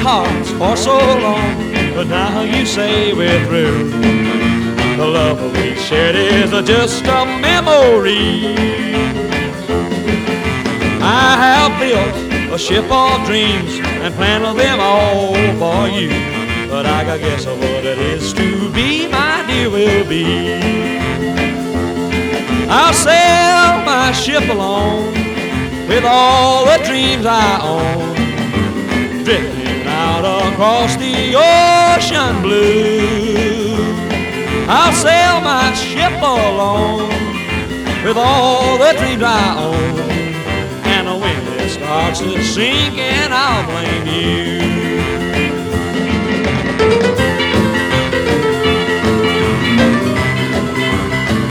hearts for so long, but now you say we're through. The love we shared is just a memory. I have built a ship of dreams and planned them all for you, but I guess what it is to be, my dear, will be. I'll sail my ship alone with all the dreams I own, drifting out across the ocean blue. I'll sail my ship alone with all the dreams I own, and when it starts to sink, and I'll blame you.